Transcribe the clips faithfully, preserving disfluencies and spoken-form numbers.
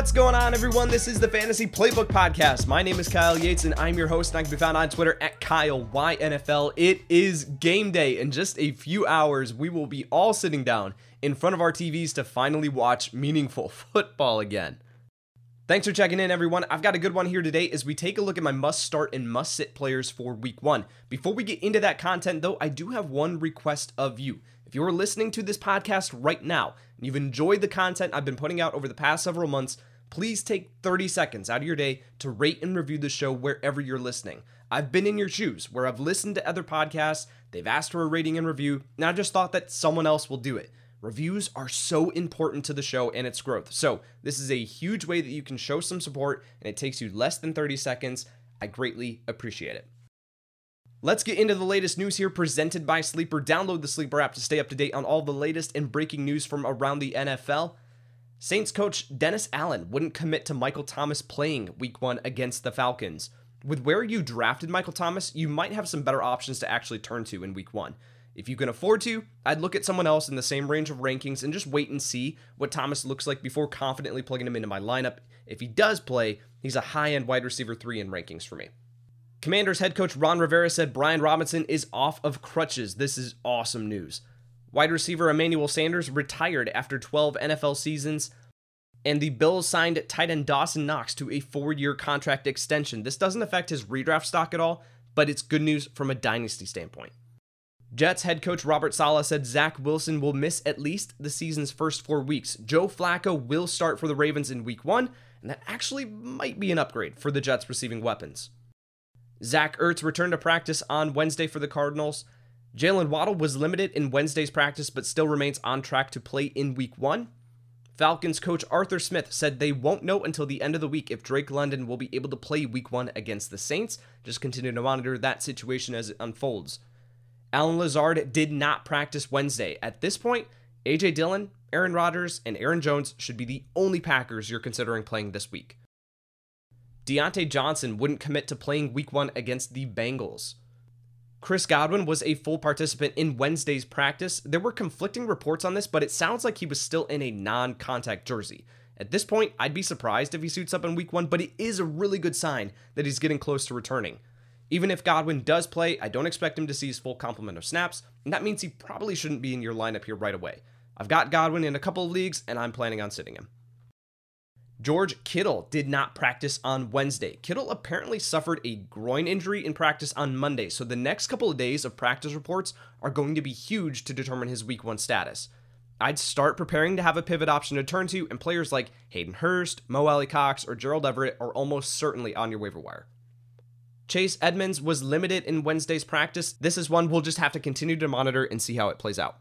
What's going on, everyone? This is the Fantasy Playbook Podcast. My name is Kyle Yates, and I'm your host, and I can be found on Twitter at Kyle Y N F L. It is game day. In just a few hours, we will be all sitting down in front of our T Vs to finally watch meaningful football again. Thanks for checking in, everyone. I've got a good one here today as we take a look at my must-start and must-sit players for week one. Before we get into that content, though, I do have one request of you. If you're listening to this podcast right now, and you've enjoyed the content I've been putting out over the past several months, please take thirty seconds out of your day to rate and review the show wherever you're listening. I've been in your shoes, where I've listened to other podcasts, they've asked for a rating and review, and I just thought that someone else will do it. Reviews are so important to the show and its growth. So this is a huge way that you can show some support, and it takes you less than thirty seconds. I greatly appreciate it. Let's get into the latest news here presented by Sleeper. Download the Sleeper app to stay up to date on all the latest and breaking news from around the N F L. Saints coach Dennis Allen wouldn't commit to Michael Thomas playing week one against the Falcons. With where you drafted Michael Thomas, you might have some better options to actually turn to in week one. If you can afford to, I'd look at someone else in the same range of rankings and just wait and see what Thomas looks like before confidently plugging him into my lineup. If he does play, he's a high-end wide receiver three in rankings for me. Commanders head coach Ron Rivera said Brian Robinson is off of crutches. This is awesome news. Wide receiver Emmanuel Sanders retired after twelve N F L seasons, and the Bills signed tight end Dawson Knox to a four-year contract extension. This doesn't affect his redraft stock at all, but it's good news from a dynasty standpoint. Jets head coach Robert Saleh said Zach Wilson will miss at least the season's first four weeks. Joe Flacco will start for the Ravens in week one, and that actually might be an upgrade for the Jets' receiving weapons. Zach Ertz returned to practice on Wednesday for the Cardinals. Jalen Waddle was limited in Wednesday's practice, but still remains on track to play in week one. Falcons coach Arthur Smith said they won't know until the end of the week if Drake London will be able to play week one against the Saints. Just continue to monitor that situation as it unfolds. Allen Lazard did not practice Wednesday. At this point, A J Dillon, Aaron Rodgers, and Aaron Jones should be the only Packers you're considering playing this week. Deontay Johnson wouldn't commit to playing week one against the Bengals. Chris Godwin was a full participant in Wednesday's practice. There were conflicting reports on this, but it sounds like he was still in a non-contact jersey. At this point, I'd be surprised if he suits up in week one, but it is a really good sign that he's getting close to returning. Even if Godwin does play, I don't expect him to see his full complement of snaps, and that means he probably shouldn't be in your lineup here right away. I've got Godwin in a couple of leagues, and I'm planning on sitting him. George Kittle did not practice on Wednesday. Kittle apparently suffered a groin injury in practice on Monday, so the next couple of days of practice reports are going to be huge to determine his week one status. I'd start preparing to have a pivot option to turn to, and players like Hayden Hurst, Mo Alley-Cox, or Gerald Everett are almost certainly on your waiver wire. Chase Edmonds was limited in Wednesday's practice. This is one we'll just have to continue to monitor and see how it plays out.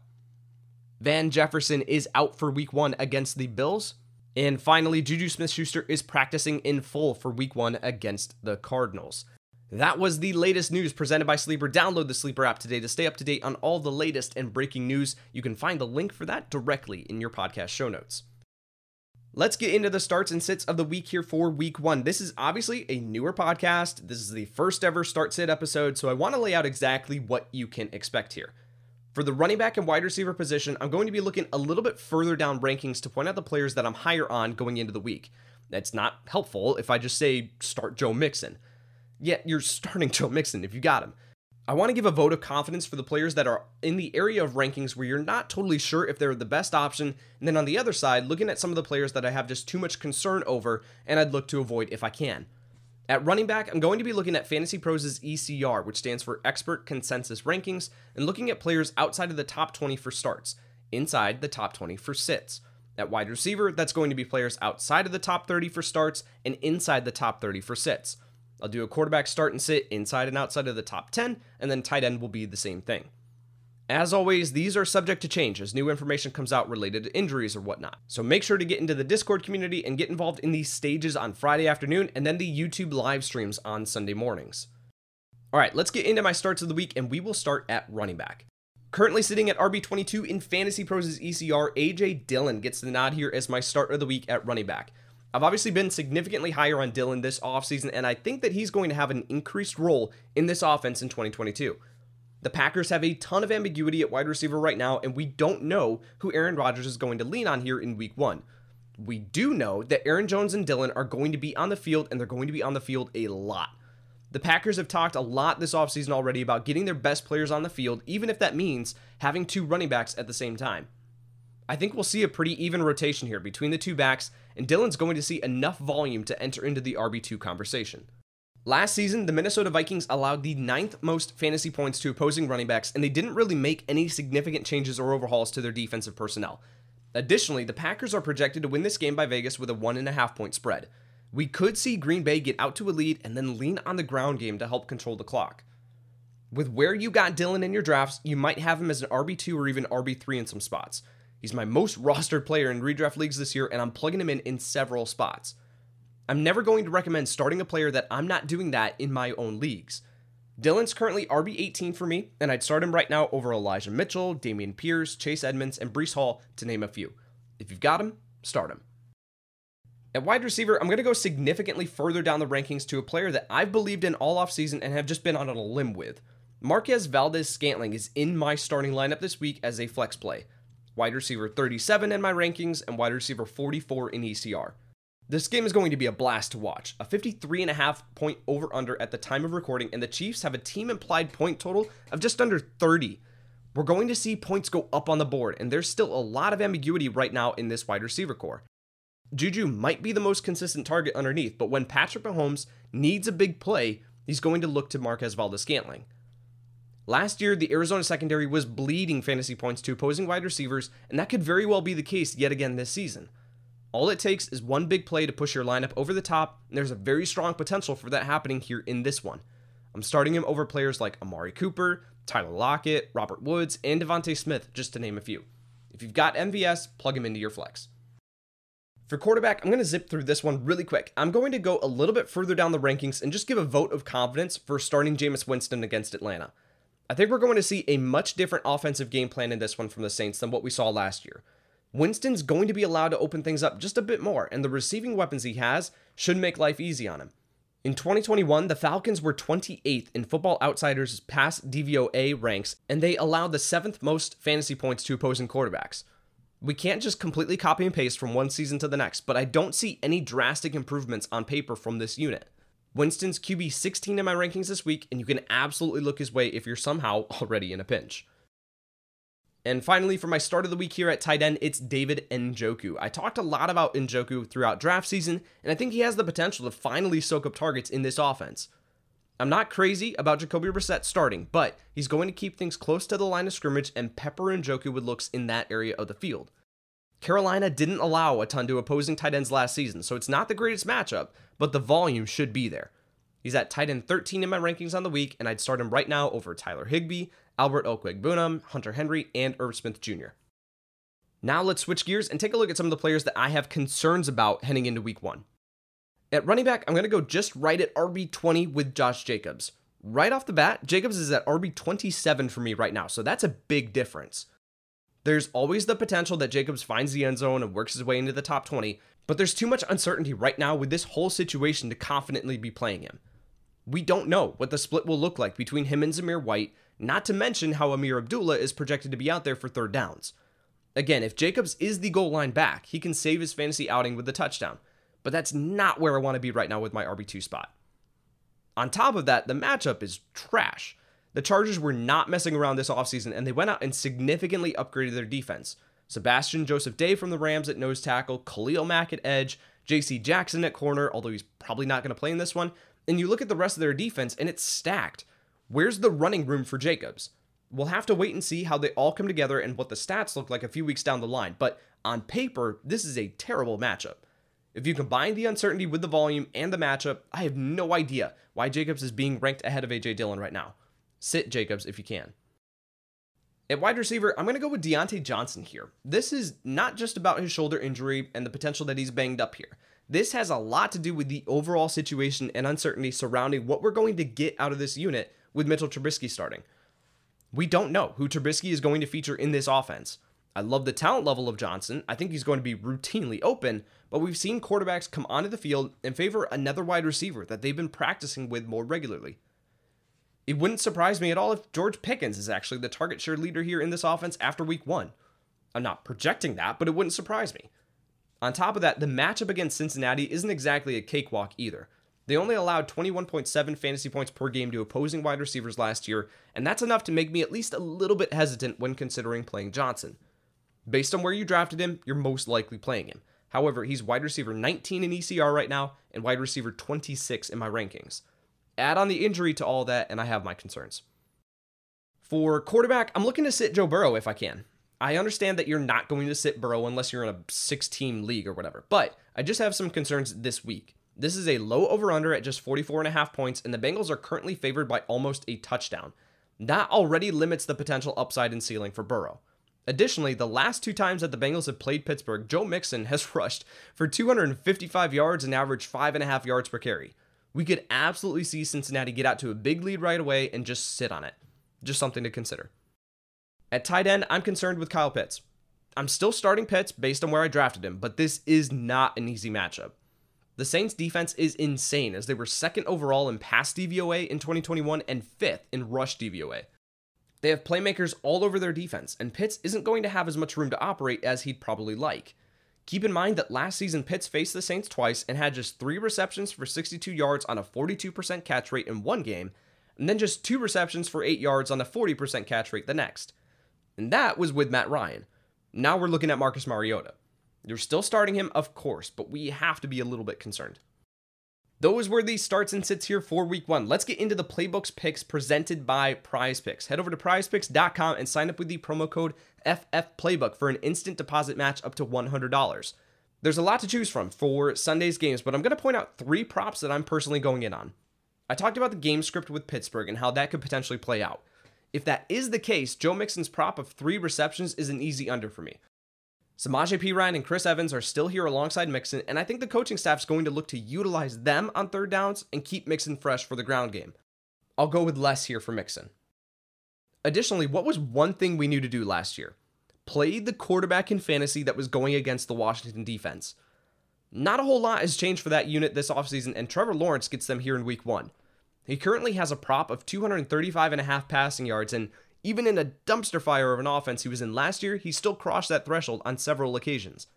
Van Jefferson is out for week one against the Bills. And finally, Juju Smith-Schuster is practicing in full for week one against the Cardinals. That was the latest news presented by Sleeper. Download the Sleeper app today to stay up to date on all the latest and breaking news. You can find the link for that directly in your podcast show notes. Let's get into the starts and sits of the week here for week one. This is obviously a newer podcast. This is the first ever start sit episode, so I want to lay out exactly what you can expect here. For the running back and wide receiver position, I'm going to be looking a little bit further down rankings to point out the players that I'm higher on going into the week. That's not helpful if I just say start Joe Mixon. Yet you're starting Joe Mixon if you got him. I want to give a vote of confidence for the players that are in the area of rankings where you're not totally sure if they're the best option, and then on the other side, looking at some of the players that I have just too much concern over and I'd look to avoid if I can. At running back, I'm going to be looking at Fantasy Pros' E C R, which stands for Expert Consensus Rankings, and looking at players outside of the top twenty for starts, inside the top twenty for sits. At wide receiver, that's going to be players outside of the top thirty for starts and inside the top thirty for sits. I'll do a quarterback start and sit inside and outside of the top ten, and then tight end will be the same thing. As always, these are subject to change as new information comes out related to injuries or whatnot. So make sure to get into the Discord community and get involved in these stages on Friday afternoon and then the YouTube live streams on Sunday mornings. All right, let's get into my starts of the week, and we will start at running back. Currently sitting at R B twenty-two in Fantasy Pros' E C R, A J Dillon gets the nod here as my start of the week at running back. I've obviously been significantly higher on Dillon this offseason, and I think that he's going to have an increased role in this offense in twenty twenty-two. The Packers have a ton of ambiguity at wide receiver right now, and we don't know who Aaron Rodgers is going to lean on here in week one. We do know that Aaron Jones and Dillon are going to be on the field, and they're going to be on the field a lot. The Packers have talked a lot this offseason already about getting their best players on the field, even if that means having two running backs at the same time. I think we'll see a pretty even rotation here between the two backs, and Dillon's going to see enough volume to enter into the R B two conversation. Last season, the Minnesota Vikings allowed the ninth most fantasy points to opposing running backs, and they didn't really make any significant changes or overhauls to their defensive personnel. Additionally, the Packers are projected to win this game by Vegas with a one and a half point spread. We could see Green Bay get out to a lead and then lean on the ground game to help control the clock. With where you got Dillon in your drafts, you might have him as an R B two or even R B three in some spots. He's my most rostered player in redraft leagues this year, and I'm plugging him in in several spots. I'm never going to recommend starting a player that I'm not doing that in my own leagues. Dillon's currently R B eighteen for me, and I'd start him right now over Elijah Mitchell, Damian Pierce, Chase Edmonds, and Breece Hall, to name a few. If you've got him, start him. At wide receiver, I'm going to go significantly further down the rankings to a player that I've believed in all offseason and have just been on a limb with. Marquez Valdes-Scantling is in my starting lineup this week as a flex play. Wide receiver thirty-seven in my rankings and wide receiver forty-four in E C R. This game is going to be a blast to watch. A fifty-three and a half point over-under at the time of recording, and the Chiefs have a team implied point total of just under thirty. We're going to see points go up on the board, and there's still a lot of ambiguity right now in this wide receiver core. Juju might be the most consistent target underneath, but when Patrick Mahomes needs a big play, he's going to look to Marquez Valdes-Scantling. Last year, the Arizona secondary was bleeding fantasy points to opposing wide receivers, and that could very well be the case yet again this season. All it takes is one big play to push your lineup over the top, and there's a very strong potential for that happening here in this one. I'm starting him over players like Amari Cooper, Tyler Lockett, Robert Woods, and Devontae Smith, just to name a few. If you've got M V S, plug him into your flex. For quarterback, I'm going to zip through this one really quick. I'm going to go a little bit further down the rankings and just give a vote of confidence for starting Jameis Winston against Atlanta. I think we're going to see a much different offensive game plan in this one from the Saints than what we saw last year. Winston's going to be allowed to open things up just a bit more, and the receiving weapons he has should make life easy on him. In twenty twenty-one, the Falcons were twenty-eighth in Football Outsiders' pass D V O A ranks, and they allowed the seventh most fantasy points to opposing quarterbacks. We can't just completely copy and paste from one season to the next, but I don't see any drastic improvements on paper from this unit. Winston's Q B sixteen in my rankings this week, and you can absolutely look his way if you're somehow already in a pinch. And finally, for my start of the week here at tight end, it's David Njoku. I talked a lot about Njoku throughout draft season, and I think he has the potential to finally soak up targets in this offense. I'm not crazy about Jacoby Brissett starting, but he's going to keep things close to the line of scrimmage and pepper Njoku with looks in that area of the field. Carolina didn't allow a ton to opposing tight ends last season, so it's not the greatest matchup, but the volume should be there. He's at tight end thirteen in my rankings on the week, and I'd start him right now over Tyler Higbee, Albert Okwuegbunam, Hunter Henry, and Irv Smith Junior Now let's switch gears and take a look at some of the players that I have concerns about heading into week one. At running back, I'm going to go just right at R B twenty with Josh Jacobs. Right off the bat, Jacobs is at R B twenty-seven for me right now, so that's a big difference. There's always the potential that Jacobs finds the end zone and works his way into the top twenty, but there's too much uncertainty right now with this whole situation to confidently be playing him. We don't know what the split will look like between him and Zamir White, not to mention how Amir Abdullah is projected to be out there for third downs. Again, if Jacobs is the goal line back, he can save his fantasy outing with the touchdown, but that's not where I want to be right now with my R B two spot. On top of that, the matchup is trash. The Chargers were not messing around this offseason, and they went out and significantly upgraded their defense. Sebastian Joseph-Day from the Rams at nose tackle, Khalil Mack at edge, J C Jackson at corner, although he's probably not going to play in this one, and you look at the rest of their defense, and it's stacked. Where's the running room for Jacobs? We'll have to wait and see how they all come together and what the stats look like a few weeks down the line, but on paper, this is a terrible matchup. If you combine the uncertainty with the volume and the matchup, I have no idea why Jacobs is being ranked ahead of A J Dillon right now. Sit Jacobs if you can. At wide receiver, I'm going to go with Deontay Johnson here. This is not just about his shoulder injury and the potential that he's banged up here. This has a lot to do with the overall situation and uncertainty surrounding what we're going to get out of this unit with Mitchell Trubisky starting. We don't know who Trubisky is going to feature in this offense. I love the talent level of Johnson. I think he's going to be routinely open, but we've seen quarterbacks come onto the field and favor another wide receiver that they've been practicing with more regularly. It wouldn't surprise me at all if George Pickens is actually the target share leader here in this offense after week one. I'm not projecting that, but it wouldn't surprise me. On top of that, the matchup against Cincinnati isn't exactly a cakewalk either. They only allowed twenty-one point seven fantasy points per game to opposing wide receivers last year, and that's enough to make me at least a little bit hesitant when considering playing Johnson. Based on where you drafted him, you're most likely playing him. However, he's wide receiver nineteen in E C R right now and wide receiver twenty-six in my rankings. Add on the injury to all that, and I have my concerns. For quarterback, I'm looking to sit Joe Burrow if I can. I understand that you're not going to sit Burrow unless you're in a six-team league or whatever, but I just have some concerns this week. This is a low over-under at just forty-four and a half points, and the Bengals are currently favored by almost a touchdown. That already limits the potential upside and ceiling for Burrow. Additionally, the last two times that the Bengals have played Pittsburgh, Joe Mixon has rushed for two hundred fifty-five yards and averaged five and a half yards per carry. We could absolutely see Cincinnati get out to a big lead right away and just sit on it. Just something to consider. At tight end, I'm concerned with Kyle Pitts. I'm still starting Pitts based on where I drafted him, but this is not an easy matchup. The Saints defense is insane as they were second overall in pass D V O A in twenty twenty-one and fifth in rush D V O A. They have playmakers all over their defense, and Pitts isn't going to have as much room to operate as he'd probably like. Keep in mind that last season Pitts faced the Saints twice and had just three receptions for sixty-two yards on a forty-two percent catch rate in one game, and then just two receptions for eight yards on a forty percent catch rate the next. And that was with Matt Ryan. Now we're looking at Marcus Mariota. You're still starting him, of course, but we have to be a little bit concerned. Those were the starts and sits here for week one. Let's get into the playbooks picks presented by Prize Picks. Head over to prize picks dot com and sign up with the promo code F F Playbook for an instant deposit match up to one hundred dollars. There's a lot to choose from for Sunday's games, but I'm going to point out three props that I'm personally going in on. I talked about the game script with Pittsburgh and how that could potentially play out. If that is the case, Joe Mixon's prop of three receptions is an easy under for me. Samaje Perine and Chris Evans are still here alongside Mixon, and I think the coaching staff's going to look to utilize them on third downs and keep Mixon fresh for the ground game. I'll go with less here for Mixon. Additionally, what was one thing we knew to do last year? Play the quarterback in fantasy that was going against the Washington defense. Not a whole lot has changed for that unit this offseason, and Trevor Lawrence gets them here in week one. He currently has a prop of two hundred thirty-five and a half passing yards, and even in a dumpster fire of an offense he was in last year, he still crossed that threshold on several occasions.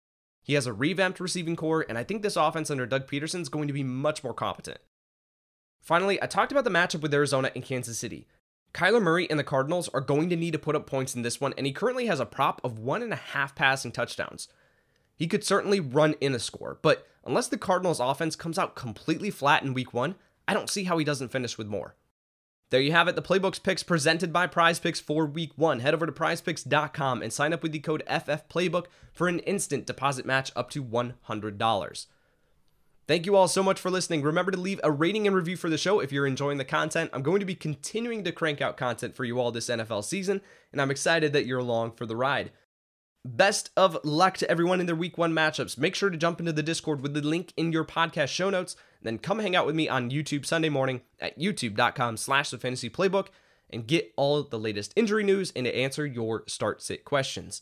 He has a revamped receiving core, and I think this offense under Doug Peterson is going to be much more competent. Finally, I talked about the matchup with Arizona and Kansas City. Kyler Murray and the Cardinals are going to need to put up points in this one, and he currently has a prop of one and a half passing touchdowns. He could certainly run in a score, but unless the Cardinals offense comes out completely flat in week one, I don't see how he doesn't finish with more. There you have it, the Playbooks picks presented by Prize Picks for week one. Head over to prize picks dot com and sign up with the code F F Playbook for an instant deposit match up to one hundred dollars. Thank you all so much for listening. Remember to leave a rating and review for the show if you're enjoying the content. I'm going to be continuing to crank out content for you all this N F L season, and I'm excited that you're along for the ride. Best of luck to everyone in their week one matchups. Make sure to jump into the Discord with the link in your podcast show notes, and then come hang out with me on YouTube Sunday morning at youtube dot com slash the fantasy playbook and get all the latest injury news and to answer your start sit questions.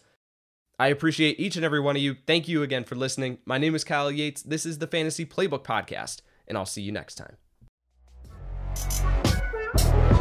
I appreciate each and every one of you. Thank you again for listening. My name is Kyle Yates. This is the Fantasy Playbook Podcast, and I'll see you next time.